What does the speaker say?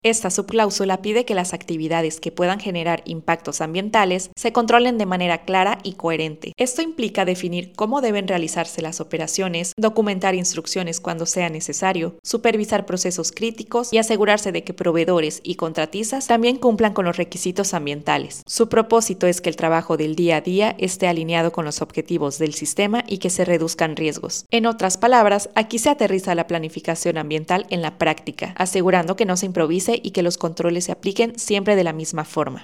Esta subcláusula pide que las actividades que puedan generar impactos ambientales se controlen de manera clara y coherente. Esto implica definir cómo deben realizarse las operaciones, documentar instrucciones cuando sea necesario, supervisar procesos críticos y asegurarse de que proveedores y contratistas también cumplan con los requisitos ambientales. Su propósito es que el trabajo del día a día esté alineado con los objetivos del sistema y que se reduzcan riesgos. En otras palabras, aquí se aterriza la planificación ambiental en la práctica, asegurando que no se improvise y que los controles se apliquen siempre de la misma forma.